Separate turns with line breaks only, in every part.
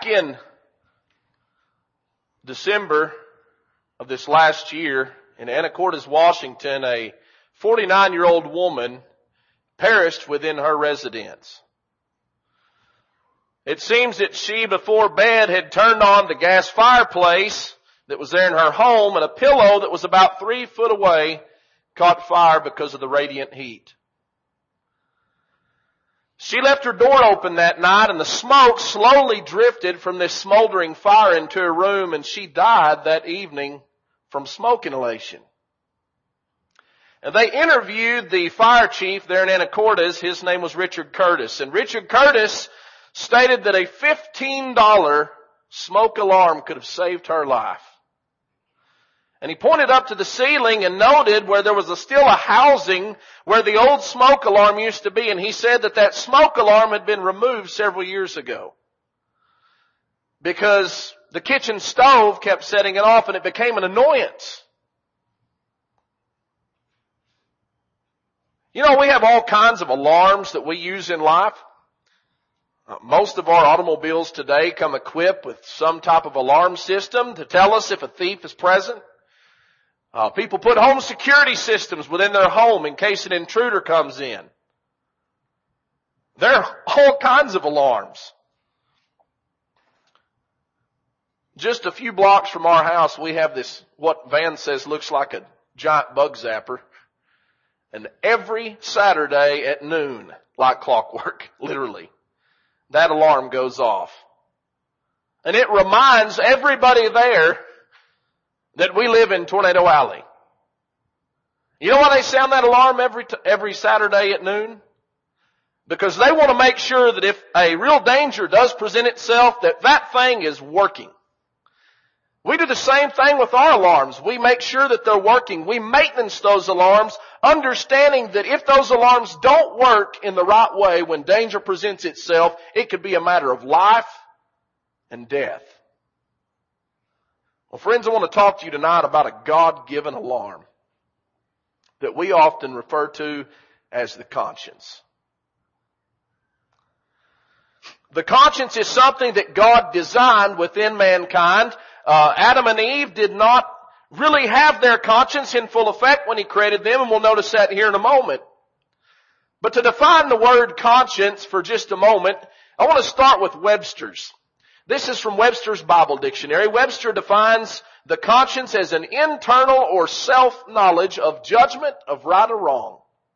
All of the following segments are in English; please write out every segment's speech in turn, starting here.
Back in December of this last year in Anacortes, Washington, a 49-year-old woman perished within her residence. It seems that she, before bed, had turned on the gas fireplace that was there in her home, and a pillow that was about 3 foot away caught fire because of the radiant heat. She left her door open that night, and the smoke slowly drifted from this smoldering fire into her room, and she died that evening from smoke inhalation. And they interviewed the fire chief there in Anacortes. His name was Richard Curtis. And Richard Curtis stated that a $15 smoke alarm could have saved her life. And he pointed up to the ceiling and noted where there was still a housing where the old smoke alarm used to be. And he said that that smoke alarm had been removed several years ago, because the kitchen stove kept setting it off and it became an annoyance. You know, we have all kinds of alarms that we use in life. Most of our automobiles today come equipped with some type of alarm system to tell us if a thief is present. People put home security systems within their home in case an intruder comes in. There are all kinds of alarms. Just a few blocks from our house, we have this, what Van says looks like a giant bug zapper. And every Saturday at noon, like clockwork, literally, that alarm goes off. And it reminds everybody there that we live in Tornado Alley. You know why they sound that alarm every Saturday at noon? Because they want to make sure that if a real danger does present itself, that thing is working. We do the same thing with our alarms. We make sure that they're working. We maintenance those alarms, understanding that if those alarms don't work in the right way when danger presents itself, it could be a matter of life and death. Well, friends, I want to talk to you tonight about a God-given alarm that we often refer to as the conscience. The conscience is something that God designed within mankind. Adam and Eve did not really have their conscience in full effect when He created them, and we'll notice that here in a moment. But to define the word conscience for just a moment, I want to start with Webster's. This is from Webster's Bible Dictionary. Webster defines the conscience as an internal or self-knowledge of judgment of right or wrong.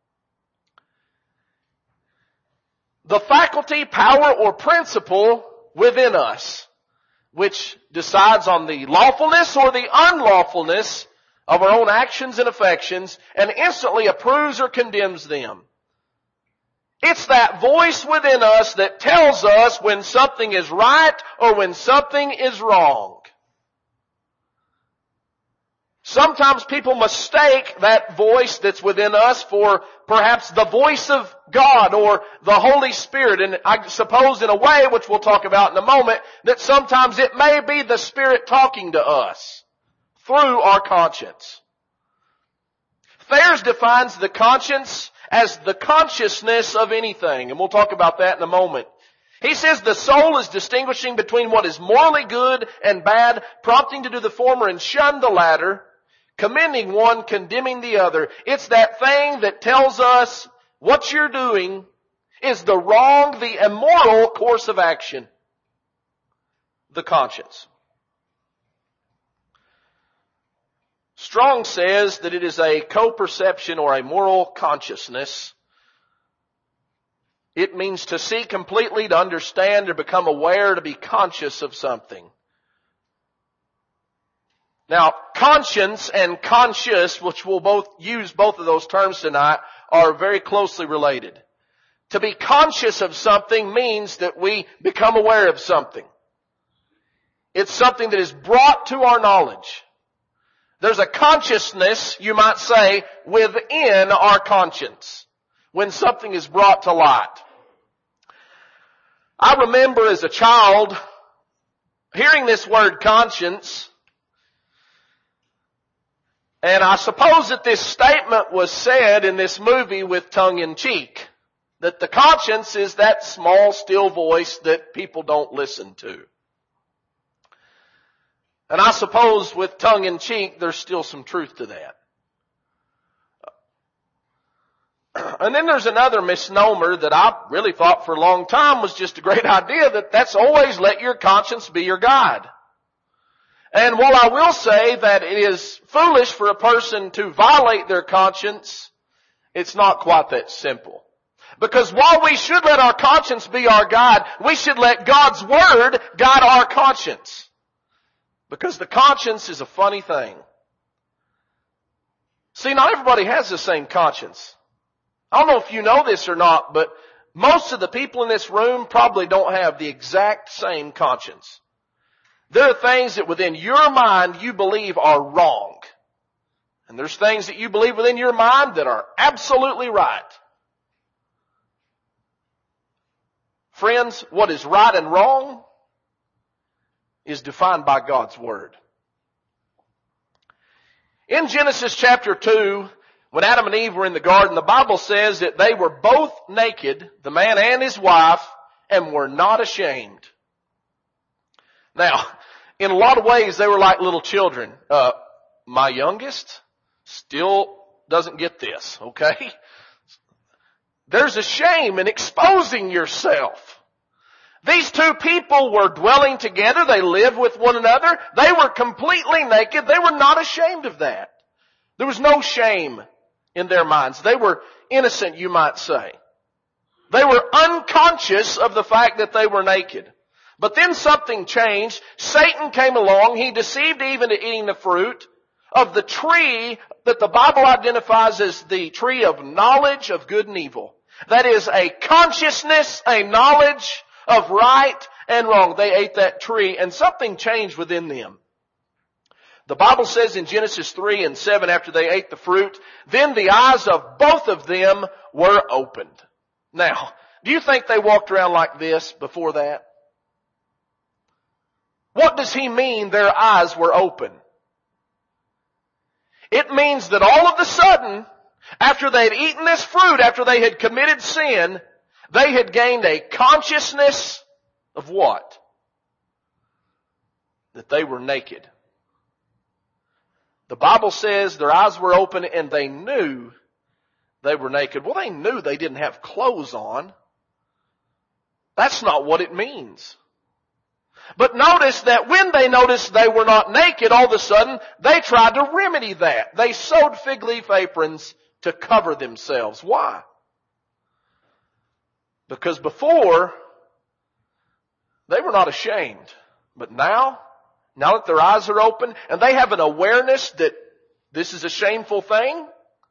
The faculty, power, or principle within us, which decides on the lawfulness or the unlawfulness of our own actions and affections, and instantly approves or condemns them. It's that voice within us that tells us when something is right or when something is wrong. Sometimes people mistake that voice that's within us for perhaps the voice of God or the Holy Spirit. And I suppose in a way, which we'll talk about in a moment, that sometimes it may be the Spirit talking to us through our conscience. Thayers defines the conscience as the consciousness of anything. And we'll talk about that in a moment. He says the soul is distinguishing between what is morally good and bad, prompting to do the former and shun the latter, commending one, condemning the other. It's that thing that tells us what you're doing is the wrong, the immoral course of action. The conscience. Strong says that it is a co-perception or a moral consciousness. It means to see completely, to understand, to become aware, to be conscious of something. Now, conscience and conscious, which we'll both use both of those terms tonight, are very closely related. To be conscious of something means that we become aware of something. It's something that is brought to our knowledge. There's a consciousness, you might say, within our conscience when something is brought to light. I remember as a child hearing this word conscience, and I suppose that this statement was said in this movie with tongue in cheek, that the conscience is that small, still voice that people don't listen to. And I suppose with tongue in cheek, there's still some truth to that. And then there's another misnomer that I really thought for a long time was just a great idea, that's always let your conscience be your guide. And while I will say that it is foolish for a person to violate their conscience, it's not quite that simple. Because while we should let our conscience be our guide, we should let God's Word guide our conscience. Because the conscience is a funny thing. See, not everybody has the same conscience. I don't know if you know this or not, but most of the people in this room probably don't have the exact same conscience. There are things that within your mind you believe are wrong. And there's things that you believe within your mind that are absolutely right. Friends, what is right and wrong is defined by God's Word. In Genesis chapter 2, when Adam and Eve were in the garden, the Bible says that they were both naked, the man and his wife, and were not ashamed. Now, in a lot of ways, they were like little children. My youngest still doesn't get this, okay? There's a shame in exposing yourself. These two people were dwelling together. They lived with one another. They were completely naked. They were not ashamed of that. There was no shame in their minds. They were innocent, you might say. They were unconscious of the fact that they were naked. But then something changed. Satan came along. He deceived Eve into eating the fruit of the tree that the Bible identifies as the tree of knowledge of good and evil. That is a consciousness, a knowledge of right and wrong. They ate that tree and something changed within them. The Bible says in Genesis 3 and 7, after they ate the fruit, then the eyes of both of them were opened. Now, do you think they walked around like this before that? What does he mean their eyes were open? It means that all of a sudden, after they had eaten this fruit, after they had committed sin, they had gained a consciousness of what? That they were naked. The Bible says their eyes were open and they knew they were naked. Well, they knew they didn't have clothes on. That's not what it means. But notice that when they noticed they were not naked, all of a sudden, they tried to remedy that. They sewed fig leaf aprons to cover themselves. Why? Because before, they were not ashamed. But now that their eyes are open and they have an awareness that this is a shameful thing,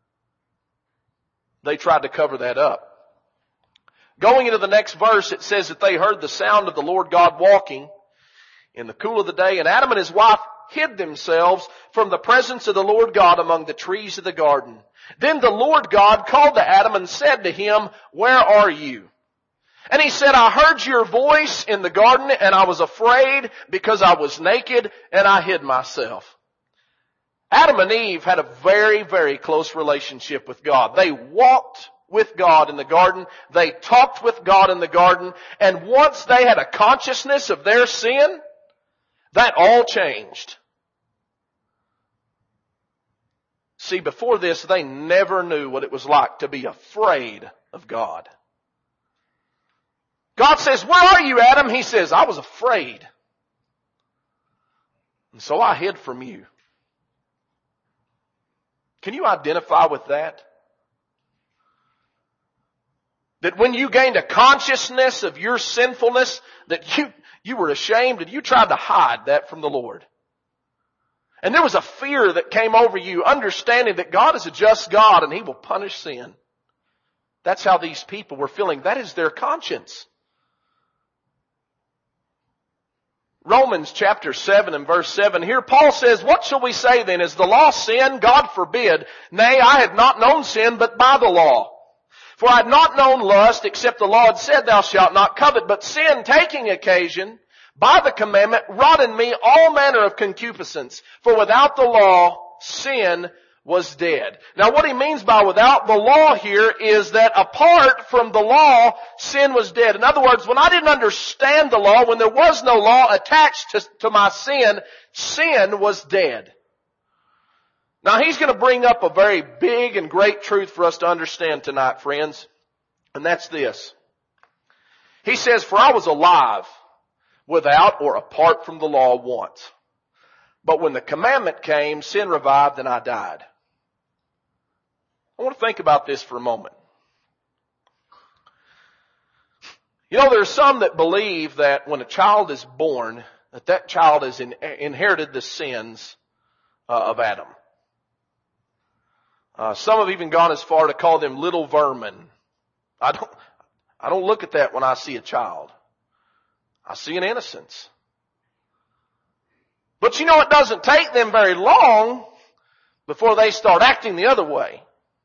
they tried to cover that up. Going into the next verse, it says that they heard the sound of the Lord God walking in the cool of the day, and Adam and his wife hid themselves from the presence of the Lord God among the trees of the garden. Then the Lord God called to Adam and said to him, "Where are you?" And he said, "I heard your voice in the garden, and I was afraid because I was naked, and I hid myself." Adam and Eve had a very, very close relationship with God. They walked with God in the garden. They talked with God in the garden. And once they had a consciousness of their sin, that all changed. See, before this, they never knew what it was like to be afraid of God. God says, "Where are you, Adam?" He says, "I was afraid. And so I hid from you." Can you identify with that? That when you gained a consciousness of your sinfulness, that you were ashamed and you tried to hide that from the Lord. And there was a fear that came over you, understanding that God is a just God and He will punish sin. That's how these people were feeling. That is their conscience. Romans chapter 7 and verse 7. Here Paul says, "What shall we say then? Is the law sin? God forbid. Nay, I had not known sin but by the law. For I had not known lust, except the law had said, Thou shalt not covet. But sin, taking occasion, by the commandment, wrought in me all manner of concupiscence. For without the law, sin was dead. Now what he means by without the law here is that apart from the law, sin was dead. In other words, when I didn't understand the law, when there was no law attached to my sin, sin was dead. Now he's going to bring up a very big and great truth for us to understand tonight, friends. And that's this. He says, for I was alive without or apart from the law once. But when the commandment came, sin revived and I died. I want to think about this for a moment. You know, there are some that believe that when a child is born, that child has inherited the sins of Adam. Some have even gone as far to call them little vermin. I don't look at that when I see a child. I see an innocence. But you know, it doesn't take them very long before they start acting the other way.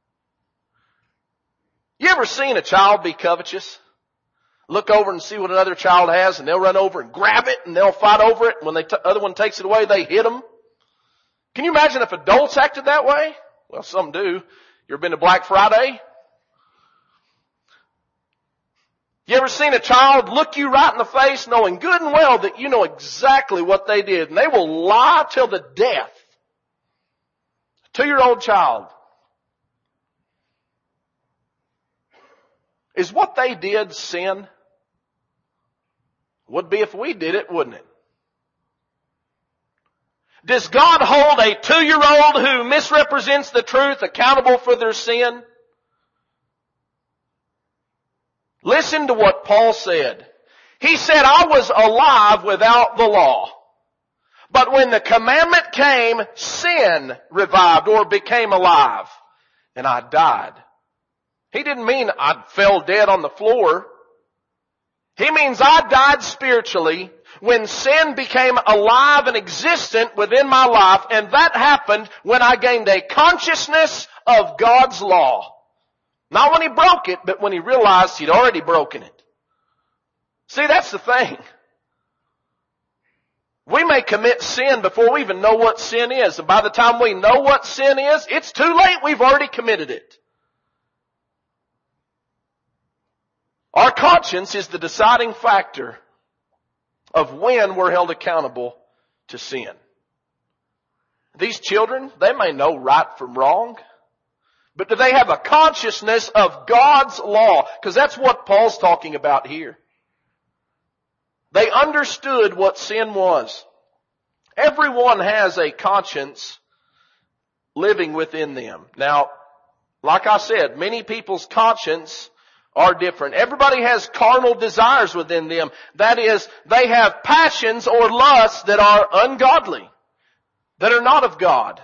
You ever seen a child be covetous? Look over and see what another child has and they'll run over and grab it and they'll fight over it. When the other one takes it away, they hit them. Can you imagine if adults acted that way? Well, some do. You ever been to Black Friday? You ever seen a child look you right in the face knowing good and well that you know exactly what they did and they will lie till the death? A 2-year-old child. Is what they did sin? Would be if we did it, wouldn't it? Does God hold a 2-year-old who misrepresents the truth accountable for their sin? Listen to what Paul said. He said, I was alive without the law. But when the commandment came, sin revived or became alive. And I died. He didn't mean I fell dead on the floor. He means I died spiritually when sin became alive and existent within my life. And that happened when I gained a consciousness of God's law. Not when he broke it, but when he realized he'd already broken it. See, that's the thing. We may commit sin before we even know what sin is. And by the time we know what sin is, it's too late. We've already committed it. Our conscience is the deciding factor of when we're held accountable to sin. These children, they may know right from wrong, but do they have a consciousness of God's law? Because that's what Paul's talking about here. They understood what sin was. Everyone has a conscience living within them. Now, like I said, many people's conscience are different. Everybody has carnal desires within them. That is, they have passions or lusts that are ungodly, that are not of God.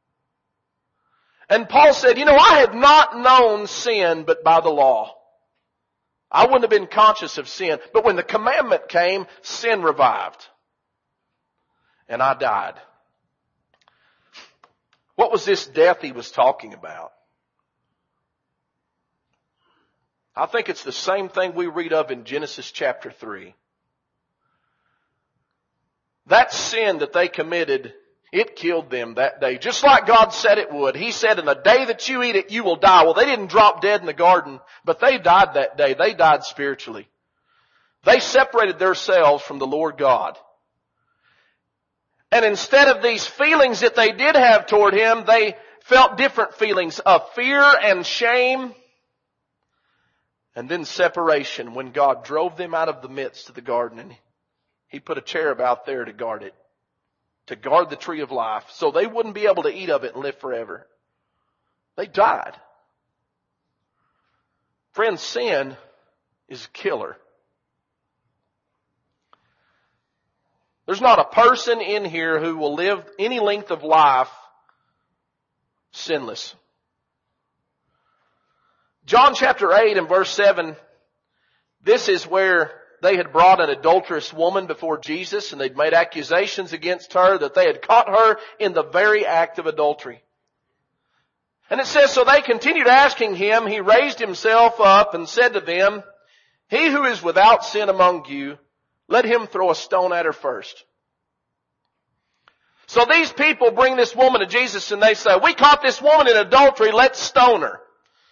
And Paul said, you know, I had not known sin but by the law. I wouldn't have been conscious of sin. But when the commandment came, sin revived. And I died. What was this death he was talking about? I think it's the same thing we read of in Genesis chapter 3. That sin that they committed, it killed them that day. Just like God said it would. He said, in the day that you eat it, you will die. Well, they didn't drop dead in the garden, but they died that day. They died spiritually. They separated themselves from the Lord God. And instead of these feelings that they did have toward Him, they felt different feelings of fear and shame. And then separation when God drove them out of the midst of the garden and He put a cherub out there to guard it. To guard the tree of life. So they wouldn't be able to eat of it and live forever. They died. Friends, sin is a killer. There's not a person in here who will live any length of life sinless. John chapter 8 and verse 7, this is where they had brought an adulterous woman before Jesus and they'd made accusations against her that they had caught her in the very act of adultery. And it says, so they continued asking Him. He raised Himself up and said to them, he who is without sin among you, let him throw a stone at her first. So these people bring this woman to Jesus and they say, we caught this woman in adultery, let's stone her.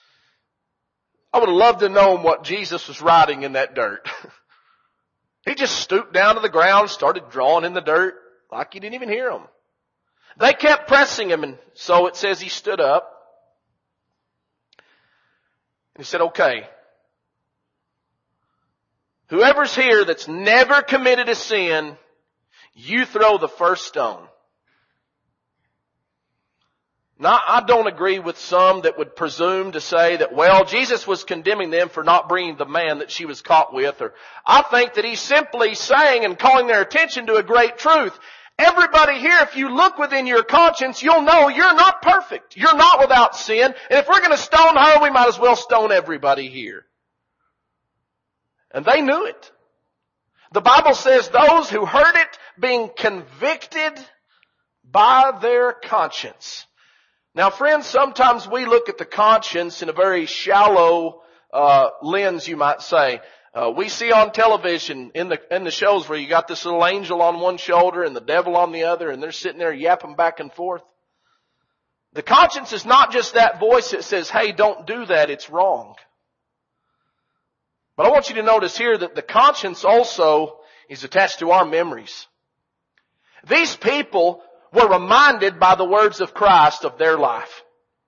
I would have loved to know what Jesus was writing in that dirt. He just stooped down to the ground, started drawing in the dirt like you didn't even hear him. They kept pressing him, and so it says he stood up. And he said, okay, whoever's here that's never committed a sin, you throw the first stone. Now, I don't agree with some that would presume to say that, well, Jesus was condemning them for not bringing the man that she was caught with. Or I think that he's simply saying and calling their attention to a great truth. Everybody here, if you look within your conscience, you'll know you're not perfect. You're not without sin. And if we're going to stone her, we might as well stone everybody here. And they knew it. The Bible says those who heard it being convicted by their conscience. Now friends, sometimes we look at the conscience in a very shallow lens, you might say. We see on television in the shows where you got this little angel on one shoulder and the devil on the other, and they're sitting there yapping back and forth. The conscience is not just that voice that says, hey, don't do that, it's wrong. But I want you to notice here that the conscience also is attached to our memories. These people were reminded by the words of Christ of their life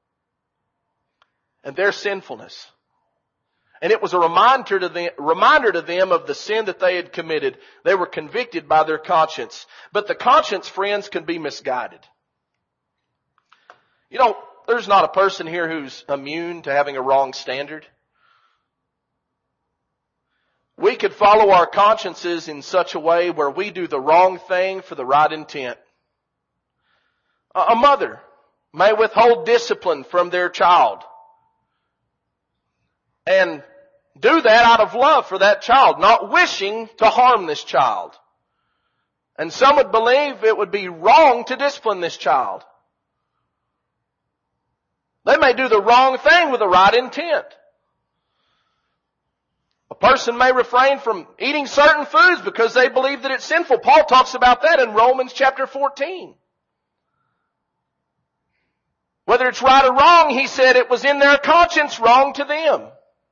and their sinfulness. And it was a reminder to them of the sin that they had committed. They were convicted by their conscience. But the conscience, friends, can be misguided. You know, there's not a person here who's immune to having a wrong standard. We could follow our consciences in such a way where we do the wrong thing for the right intent. A mother may withhold discipline from their child and do that out of love for that child, not wishing to harm this child. And some would believe it would be wrong to discipline this child. They may do the wrong thing with the right intent. A person may refrain from eating certain foods because they believe that it's sinful. Paul talks about that in Romans chapter 14. Whether it's right or wrong, he said it was in their conscience wrong to them.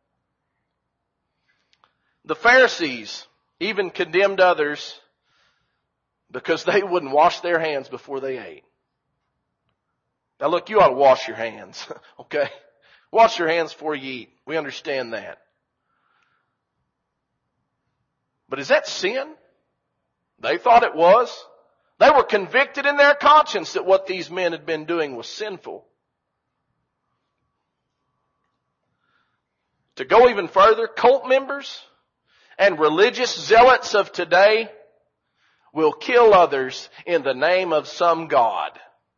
The Pharisees even condemned others because they wouldn't wash their hands before they ate. Now look, you ought to wash your hands, okay? Wash your hands before you eat. We understand that. But is that sin? They thought it was. They were convicted in their conscience that what these men had been doing was sinful. To go even further, cult members and religious zealots of today will kill others in the name of some god.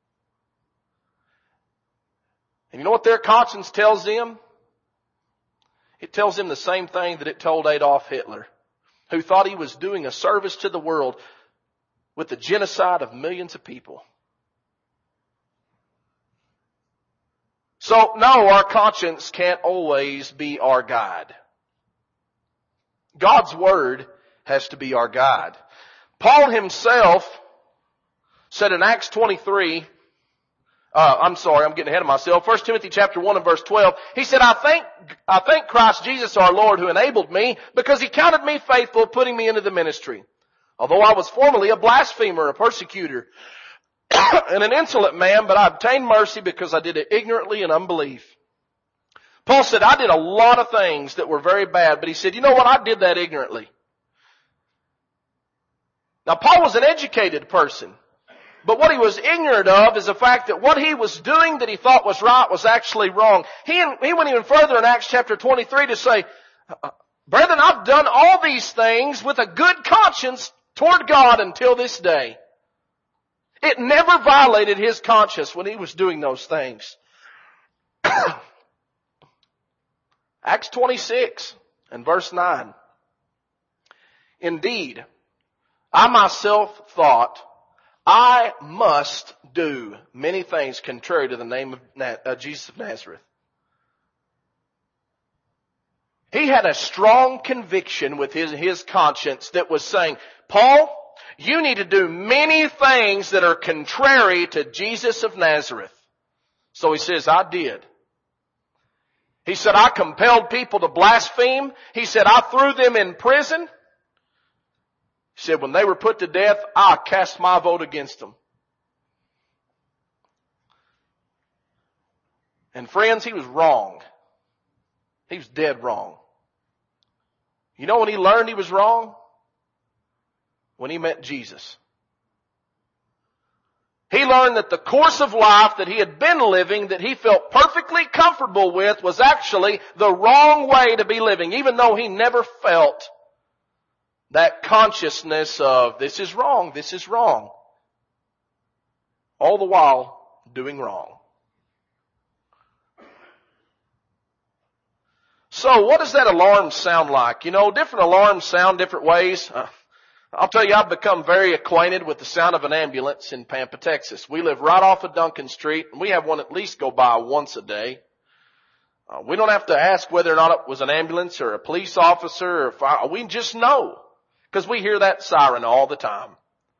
And you know what their conscience tells them? It tells them the same thing that it told Adolf Hitler, who thought he was doing a service to the world with the genocide of millions of people. So, no, our conscience can't always be our guide. God's Word has to be our guide. Paul himself said in Acts 23, I'm getting ahead of myself. 1 Timothy chapter 1 and verse 12. He said, I thank Christ Jesus our Lord who enabled me because he counted me faithful, putting me into the ministry. Although I was formerly a blasphemer, a persecutor, and an insolent man, but I obtained mercy because I did it ignorantly in unbelief. Paul said, I did a lot of things that were very bad, but he said, you know what? I did that ignorantly. Now, Paul was an educated person, but what he was ignorant of is the fact that what he was doing that he thought was right was actually wrong. He went even further in Acts chapter 23 to say, brethren, I've done all these things with a good conscience toward God until this day. It never violated his conscience when he was doing those things. Acts 26 and verse 9. Indeed, I myself thought I must do many things contrary to the name of Jesus of Nazareth. He had a strong conviction with his conscience that was saying, Paul, You need to do many things that are contrary to Jesus of Nazareth. So he says, I did. He said, I compelled people to blaspheme. He said, I threw them in prison. He said, when they were put to death, I cast my vote against them. And friends, he was wrong. He was dead wrong. You know when he learned he was wrong? When he met Jesus. He learned that the course of life that he had been living, that he felt perfectly comfortable with, was actually the wrong way to be living, even though he never felt that consciousness of, this is wrong, this is wrong. All the while doing wrong. So what does that alarm sound like? You know, different alarms sound different ways. I'll tell you, I've become very acquainted with the sound of an ambulance in Pampa, Texas. We live right off of Duncan Street, and we have one at least go by once a day. We don't have to ask whether or not it was an ambulance or a police officer or fire. We just know, because we hear that siren all the time.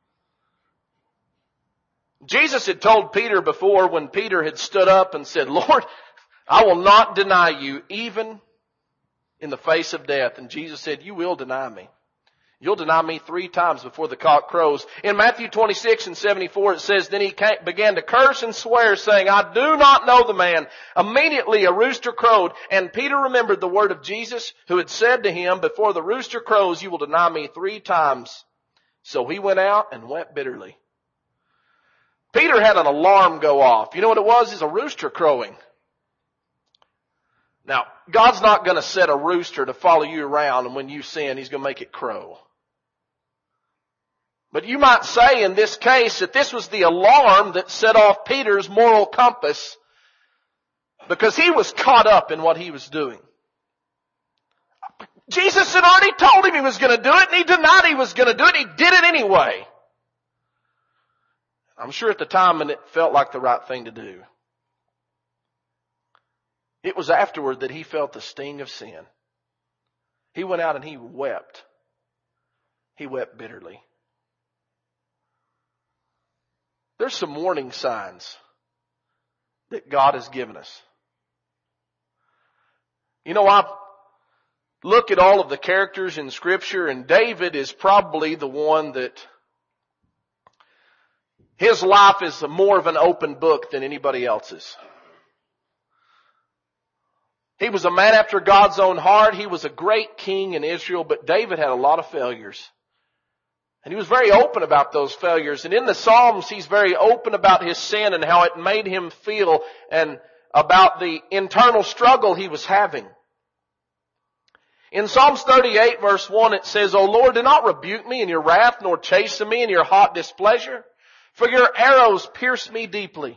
Jesus had told Peter before, when Peter had stood up and said, Lord, I will not deny you even in the face of death. And Jesus said, you will deny me. You'll deny me 3 times before the cock crows. In Matthew 26:74 it says, then he began to curse and swear, saying, I do not know the man. Immediately a rooster crowed, and Peter remembered the word of Jesus, who had said to him, before the rooster crows, you will deny me 3 times. So he went out and wept bitterly. Peter had an alarm go off. You know what it was? It's a rooster crowing. Now, God's not going to set a rooster to follow you around, and when you sin, He's going to make it crow. But you might say in this case that this was the alarm that set off Peter's moral compass, because he was caught up in what he was doing. Jesus had already told him he was going to do it, and he denied he was going to do it. He did it anyway. I'm sure at the time it felt like the right thing to do. It was afterward that he felt the sting of sin. He went out and he wept. He wept bitterly. There's some warning signs that God has given us. You know, I look at all of the characters in Scripture, and David is probably the one that his life is more of an open book than anybody else's. He was a man after God's own heart. He was a great king in Israel, but David had a lot of failures. And he was very open about those failures. And in the Psalms, he's very open about his sin and how it made him feel, and about the internal struggle he was having. In Psalms 38 verse 1 it says, O Lord, do not rebuke me in your wrath, nor chasten me in your hot displeasure, for your arrows pierce me deeply,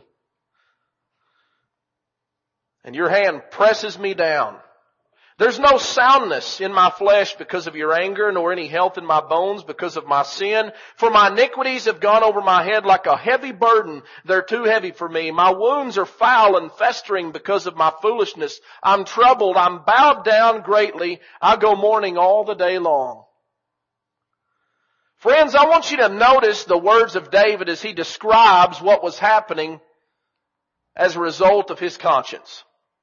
and your hand presses me down. There's no soundness in my flesh because of your anger, nor any health in my bones because of my sin. For my iniquities have gone over my head like a heavy burden. They're too heavy for me. My wounds are foul and festering because of my foolishness. I'm troubled. I'm bowed down greatly. I go mourning all the day long. Friends, I want you to notice the words of David as he describes what was happening as a result of his conscience.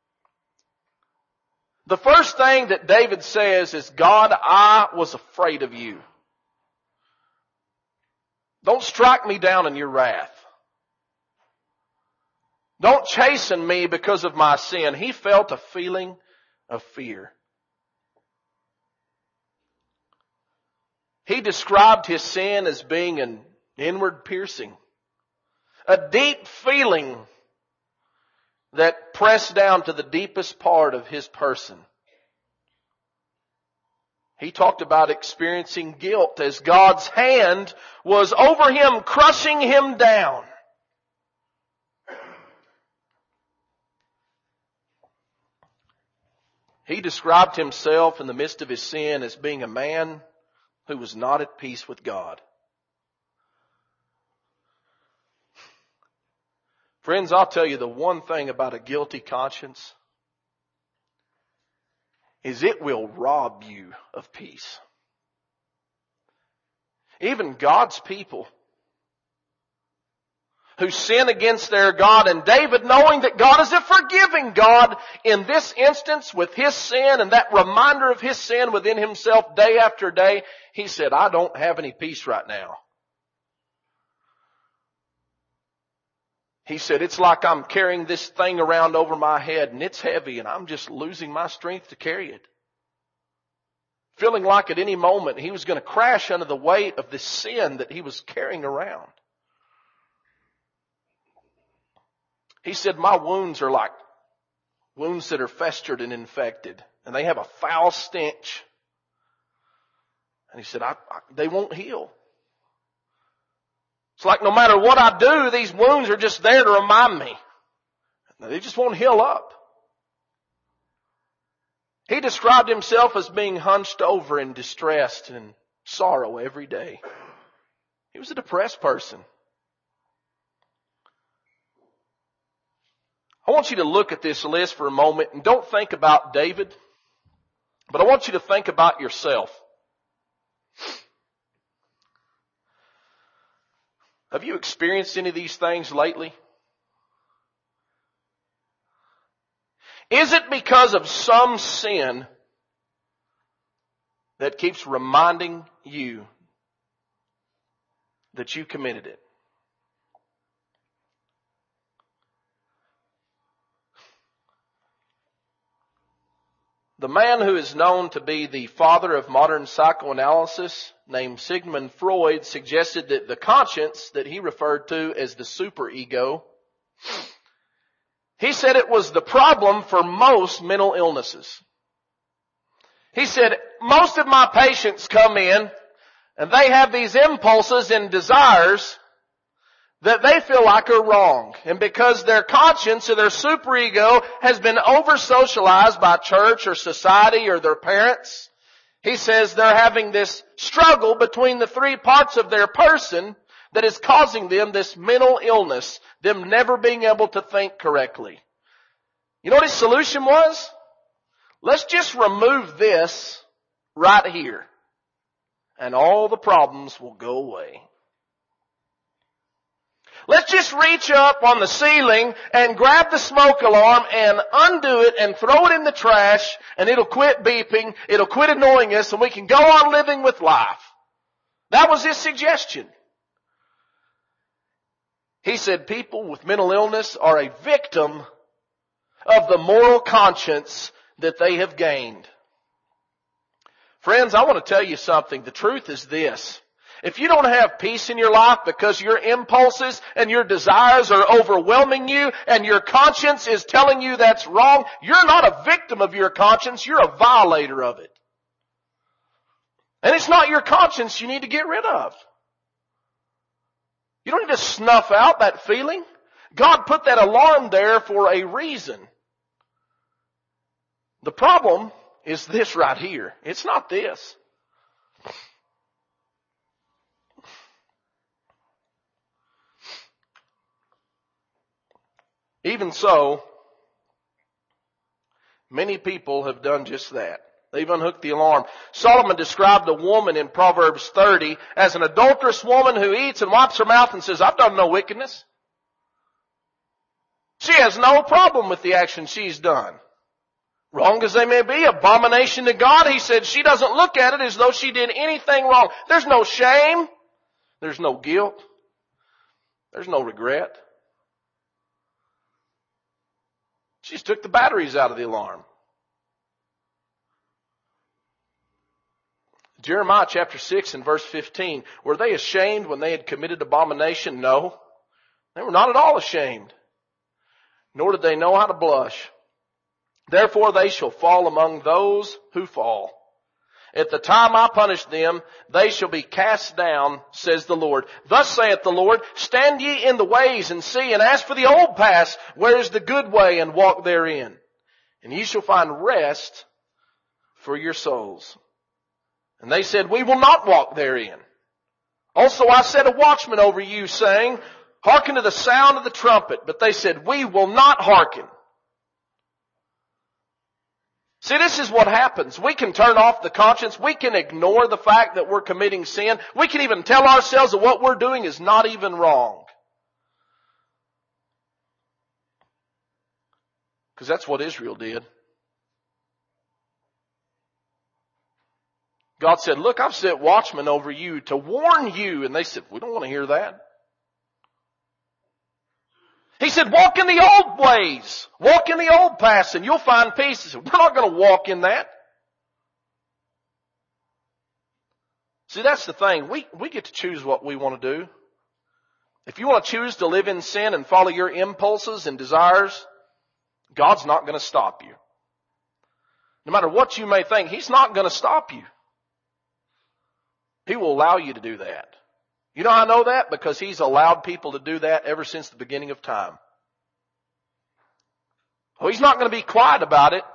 The first thing that David says is, God, I was afraid of you. Don't strike me down in your wrath. Don't chasten me because of my sin. He felt a feeling of fear. He described his sin as being an inward piercing, a deep feeling that pressed down to the deepest part of his person. He talked about experiencing guilt as God's hand was over him, crushing him down. He described himself in the midst of his sin as being a man who was not at peace with God. Friends, I'll tell you the one thing about a guilty conscience is it will rob you of peace. Even God's people who sin against their God, and David, knowing that God is a forgiving God, in this instance with his sin and that reminder of his sin within himself day after day, he said, I don't have any peace right now. He said, it's like I'm carrying this thing around over my head and it's heavy and I'm just losing my strength to carry it. Feeling like at any moment he was going to crash under the weight of this sin that he was carrying around. He said, my wounds are like wounds that are festered and infected, and they have a foul stench. And he said, they won't heal. It's like no matter what I do, these wounds are just there to remind me. They just won't heal up. He described himself as being hunched over and distressed and sorrow every day. He was a depressed person. I want you to look at this list for a moment and don't think about David, but I want you to think about yourself. Have you experienced any of these things lately? Is it because of some sin that keeps reminding you that you committed it? The man who is known to be the father of modern psychoanalysis, named Sigmund Freud, suggested that the conscience that he referred to as the superego, he said it was the problem for most mental illnesses. He said, most of my patients come in and they have these impulses and desires that they feel like are wrong. And because their conscience or their superego has been over-socialized by church or society or their parents, he says they're having this struggle between the three parts of their person that is causing them this mental illness, them never being able to think correctly. You know what his solution was? Let's just remove this right here, and all the problems will go away. Let's just reach up on the ceiling and grab the smoke alarm and undo it and throw it in the trash, and it'll quit beeping, it'll quit annoying us, and we can go on living with life. That was his suggestion. He said people with mental illness are a victim of the moral conscience that they have gained. Friends, I want to tell you something. The truth is this. If you don't have peace in your life because your impulses and your desires are overwhelming you and your conscience is telling you that's wrong, you're not a victim of your conscience, you're a violator of it. And it's not your conscience you need to get rid of. You don't need to snuff out that feeling. God put that alarm there for a reason. The problem is this right here. It's not this. Even so, many people have done just that. They've unhooked the alarm. Solomon described a woman in Proverbs 30 as an adulterous woman who eats and wipes her mouth and says, I've done no wickedness. She has no problem with the action she's done. Wrong as they may be, abomination to God, he said she doesn't look at it as though she did anything wrong. There's no shame. There's no guilt. There's no regret. She just took the batteries out of the alarm. Jeremiah chapter 6 and verse 15. Were they ashamed when they had committed abomination? No. They were not at all ashamed. Nor did they know how to blush. Therefore they shall fall among those who fall. At the time I punish them, they shall be cast down, says the Lord. Thus saith the Lord, stand ye in the ways and see, and ask for the old paths, where is the good way, and walk therein. And ye shall find rest for your souls. And they said, we will not walk therein. Also I set a watchman over you, saying, hearken to the sound of the trumpet. But they said, we will not hearken. See, this is what happens. We can turn off the conscience. We can ignore the fact that we're committing sin. We can even tell ourselves that what we're doing is not even wrong. Because that's what Israel did. God said, look, I've set watchmen over you to warn you. And they said, we don't want to hear that. He said, walk in the old ways. Walk in the old paths and you'll find peace. He said, we're not going to walk in that. See, that's the thing. We get to choose what we want to do. If you want to choose to live in sin and follow your impulses and desires, God's not going to stop you. No matter what you may think, He's not going to stop you. He will allow you to do that. You know how I know that? Because He's allowed people to do that ever since the beginning of time. Well, He's not going to be quiet about it.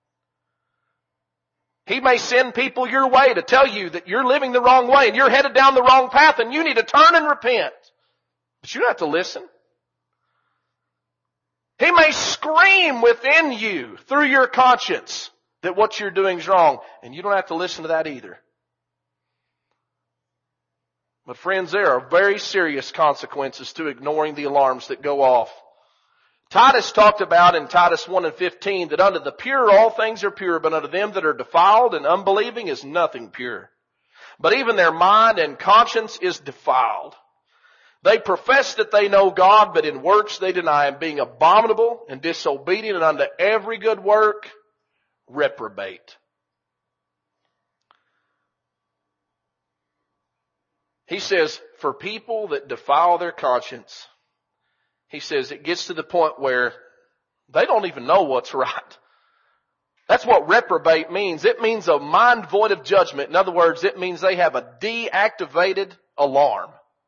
He may send people your way to tell you that you're living the wrong way and you're headed down the wrong path and you need to turn and repent. But you don't have to listen. He may scream within you through your conscience that what you're doing is wrong, and you don't have to listen to that either. But friends, there are very serious consequences to ignoring the alarms that go off. Titus talked about in Titus 1:15 that unto the pure all things are pure, but unto them that are defiled and unbelieving is nothing pure. But even their mind and conscience is defiled. They profess that they know God, but in works they deny Him, being abominable and disobedient, and unto every good work reprobate. He says, for people that defile their conscience, he says it gets to the point where they don't even know what's right. That's what reprobate means. It means a mind void of judgment. In other words, it means they have a deactivated alarm.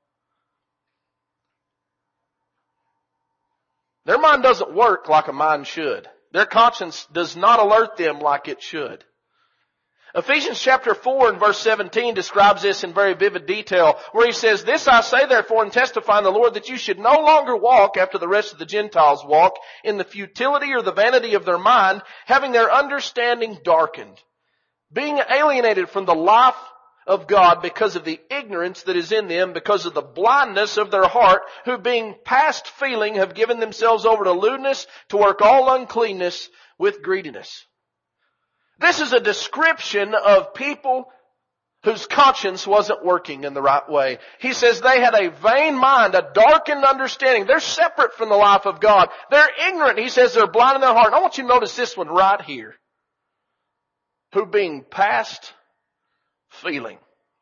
Their mind doesn't work like a mind should. Their conscience does not alert them like it should. Ephesians chapter 4 and verse 17 describes this in very vivid detail, where he says, this I say therefore and testify in the Lord, that you should no longer walk after the rest of the Gentiles walk, in the futility or the vanity of their mind, having their understanding darkened, being alienated from the life of God because of the ignorance that is in them, because of the blindness of their heart, who being past feeling have given themselves over to lewdness, to work all uncleanness with greediness. This is a description of people whose conscience wasn't working in the right way. He says they had a vain mind, a darkened understanding. They're separate from the life of God. They're ignorant. He says they're blind in their heart. And I want you to notice this one right here. Who being past feeling.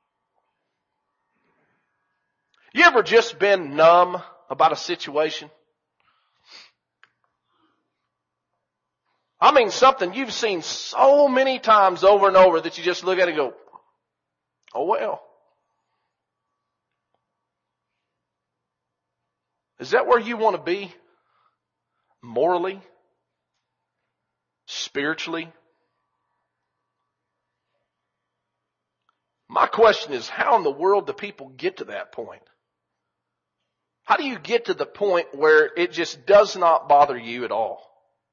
You ever just been numb about a situation? I mean, something you've seen so many times over and over that you just look at it and go, oh well. Is that where you want to be? Morally? Spiritually? My question is, how in the world do people get to that point? How do you get to the point where it just does not bother you at all?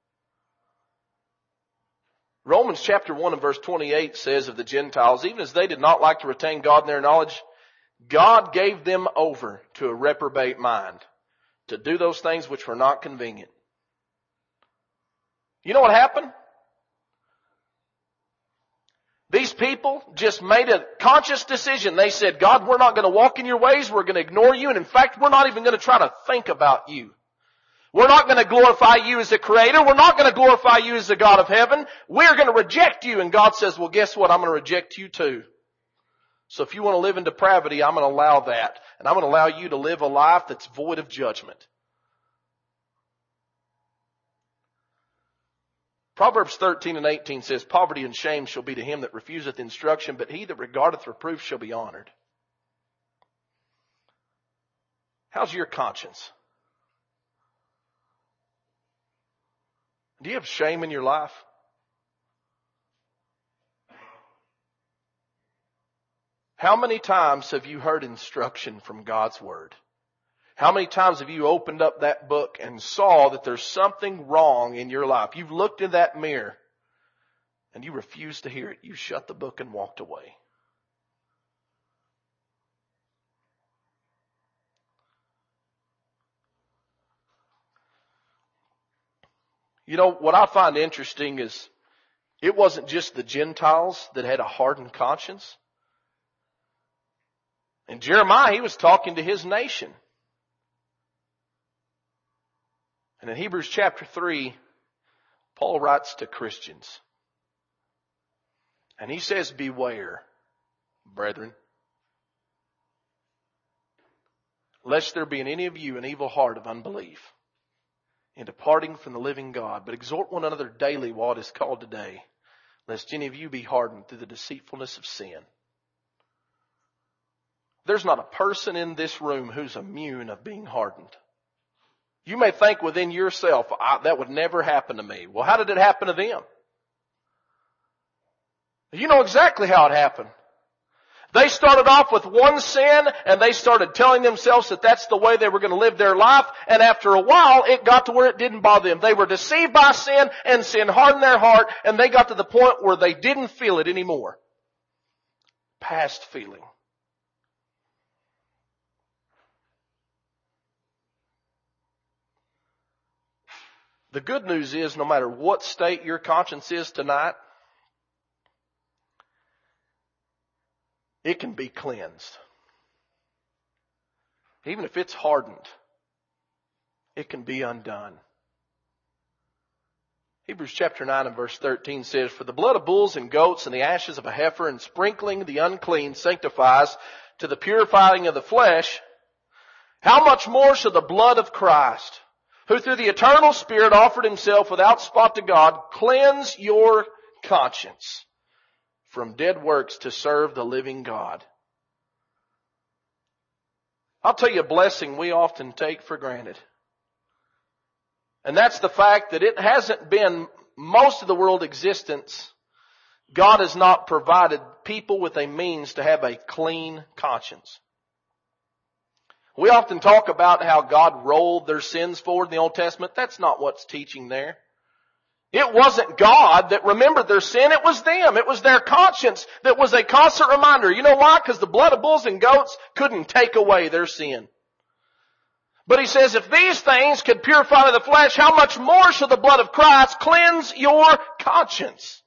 Romans chapter 1 and verse 28 says of the Gentiles, even as they did not like to retain God in their knowledge, God gave them over to a reprobate mind to do those things which were not convenient. You know what happened? These people just made a conscious decision. They said, God, we're not going to walk in your ways. We're going to ignore you. And in fact, we're not even going to try to think about you. We're not going to glorify you as the Creator. We're not going to glorify you as the God of heaven. We're going to reject you. And God says, well, guess what? I'm going to reject you too. So if you want to live in depravity, I'm going to allow that. And I'm going to allow you to live a life that's void of judgment. Proverbs 13 and 18 says, poverty and shame shall be to him that refuseth instruction, but he that regardeth reproof shall be honored. How's your conscience? Do you have shame in your life? How many times have you heard instruction from God's Word? How many times have you opened up that book and saw that there's something wrong in your life? You've looked in that mirror and you refused to hear it. You shut the book and walked away. You know, what I find interesting is it wasn't just the Gentiles that had a hardened conscience. And Jeremiah, he was talking to his nation. And in Hebrews chapter 3, Paul writes to Christians. And he says, beware, brethren, lest there be in any of you an evil heart of unbelief, in departing from the living God. But exhort one another daily while it is called today, lest any of you be hardened through the deceitfulness of sin. There's not a person in this room who's immune of being hardened. You may think within yourself, that would never happen to me. Well, how did it happen to them? You know exactly how it happened. They started off with one sin, and they started telling themselves that that's the way they were going to live their life, and after a while, it got to where it didn't bother them. They were deceived by sin, and sin hardened their heart, and they got to the point where they didn't feel it anymore. Past feeling. The good news is, no matter what state your conscience is tonight, it can be cleansed. Even if it's hardened, it can be undone. Hebrews chapter 9 and verse 13 says, for the blood of bulls and goats and the ashes of a heifer and sprinkling the unclean sanctifies to the purifying of the flesh. How much more shall the blood of Christ, who through the eternal Spirit offered himself without spot to God, cleanse your conscience from dead works to serve the living God. I'll tell you a blessing we often take for granted. And that's the fact that it hasn't been most of the world existence. God has not provided people with a means to have a clean conscience. We often talk about how God rolled their sins forward in the Old Testament. That's not what's teaching there. It wasn't God that remembered their sin. It was them. It was their conscience that was a constant reminder. You know why? Because the blood of bulls and goats couldn't take away their sin. But he says, if these things could purify the flesh, how much more shall the blood of Christ cleanse your conscience?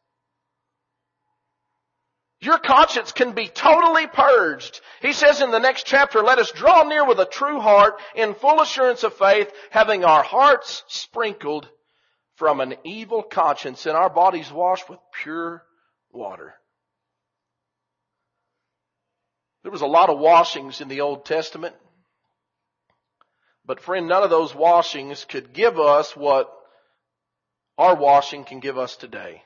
Your conscience can be totally purged. He says in the next chapter, let us draw near with a true heart in full assurance of faith, having our hearts sprinkled from an evil conscience and our bodies washed with pure water. There was a lot of washings in the Old Testament. But friend, none of those washings could give us what our washing can give us today.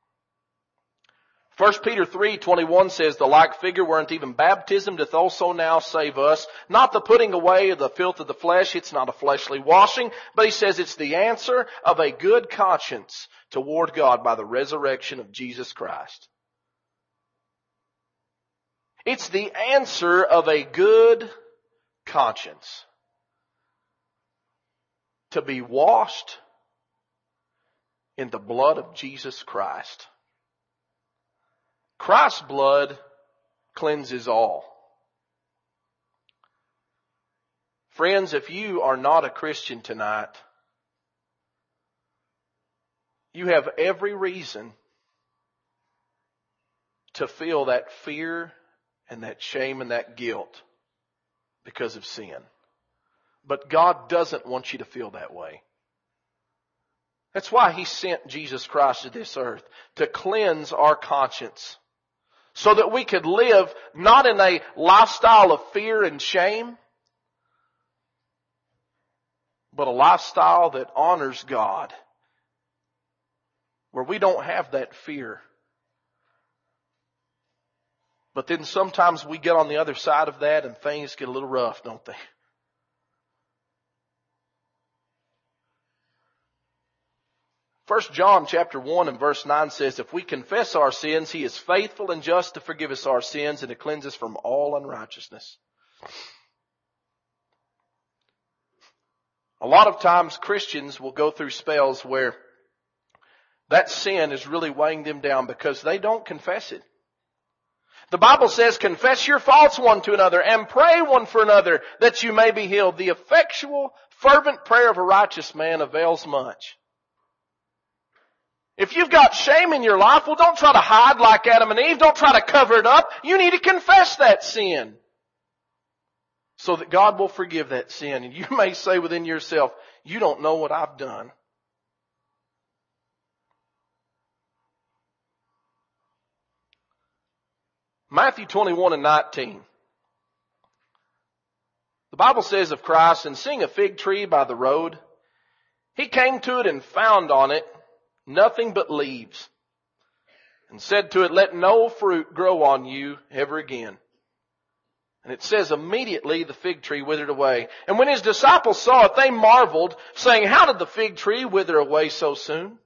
1 Peter 3:21 says, the like figure weren't even baptism doth also now save us, not the putting away of the filth of the flesh, it's not a fleshly washing, but he says it's the answer of a good conscience toward God by the resurrection of Jesus Christ. It's the answer of a good conscience. To be washed in the blood of Jesus Christ. Christ's blood cleanses all. Friends, if you are not a Christian tonight, you have every reason to feel that fear and that shame and that guilt because of sin. But God doesn't want you to feel that way. That's why He sent Jesus Christ to this earth, to cleanse our conscience, so that we could live not in a lifestyle of fear and shame, but a lifestyle that honors God, where we don't have that fear. But then sometimes we get on the other side of that and things get a little rough, don't they? 1 John chapter 1 and verse 9 says, if we confess our sins, He is faithful and just to forgive us our sins and to cleanse us from all unrighteousness. A lot of times Christians will go through spells where that sin is really weighing them down because they don't confess it. The Bible says, confess your faults one to another and pray one for another that you may be healed. The effectual, fervent prayer of a righteous man avails much. If you've got shame in your life, well, don't try to hide like Adam and Eve. Don't try to cover it up. You need to confess that sin so that God will forgive that sin. And you may say within yourself, you don't know what I've done. Matthew 21:19. The Bible says of Christ, and seeing a fig tree by the road, he came to it and found on it nothing but leaves, and said to it, let no fruit grow on you ever again. And it says immediately the fig tree withered away. And when his disciples saw it, they marveled, saying, how did the fig tree wither away so soon?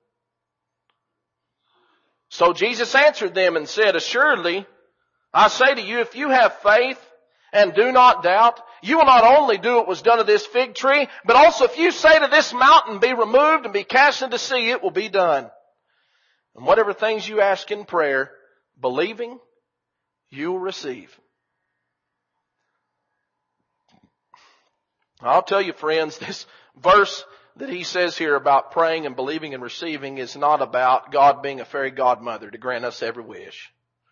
So Jesus answered them and said, assuredly, I say to you, if you have faith and do not doubt, you will not only do what was done to this fig tree, but also if you say to this mountain, be removed and be cast into the sea, it will be done. And whatever things you ask in prayer, believing, you will receive. I'll tell you, friends, this verse that he says here about praying and believing and receiving is not about God being a fairy godmother to grant us every wish.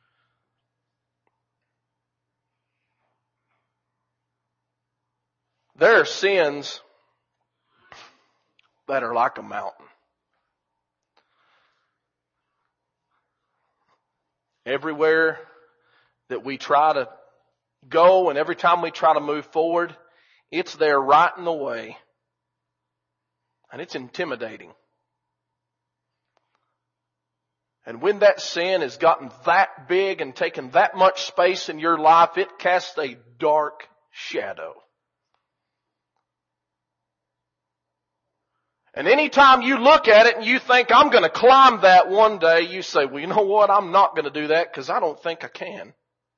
There are sins that are like a mountain. Everywhere that we try to go and every time we try to move forward, it's there right in the way. And it's intimidating. And when that sin has gotten that big and taken that much space in your life, it casts a dark shadow. And anytime you look at it and you think, I'm going to climb that one day, you say, well, you know what? I'm not going to do that because I don't think I can.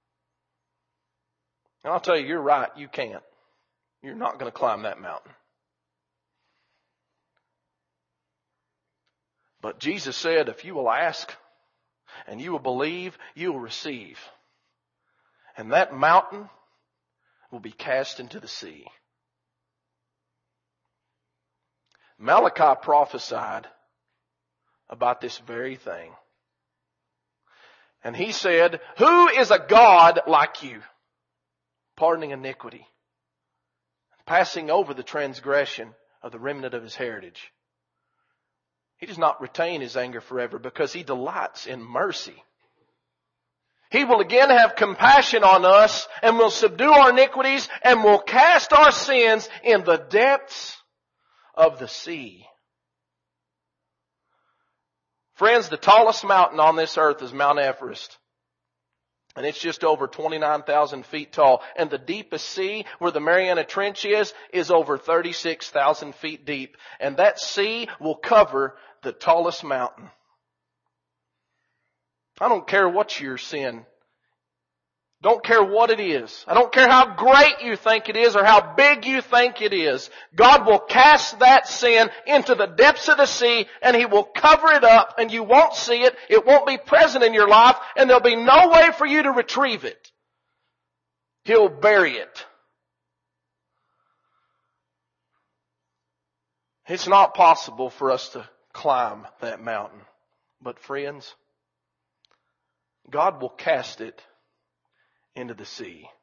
And I'll tell you, you're right. You can't. You're not going to climb that mountain. But Jesus said, if you will ask and you will believe, you will receive. And that mountain will be cast into the sea. Malachi prophesied about this very thing. And he said, who is a God like you, pardoning iniquity, passing over the transgression of the remnant of his heritage? He does not retain his anger forever because he delights in mercy. He will again have compassion on us and will subdue our iniquities and will cast our sins in the depths of the sea. Friends, the tallest mountain on this earth is Mount Everest. And it's just over 29,000 feet tall. And the deepest sea, where the Mariana Trench is over 36,000 feet deep. And that sea will cover the tallest mountain. I don't care what your sin. Don't care what it is. I don't care how great you think it is or how big you think it is. God will cast that sin into the depths of the sea and He will cover it up and you won't see it. It won't be present in your life and there'll be no way for you to retrieve it. He'll bury it. It's not possible for us to climb that mountain. But friends, God will cast it into the sea.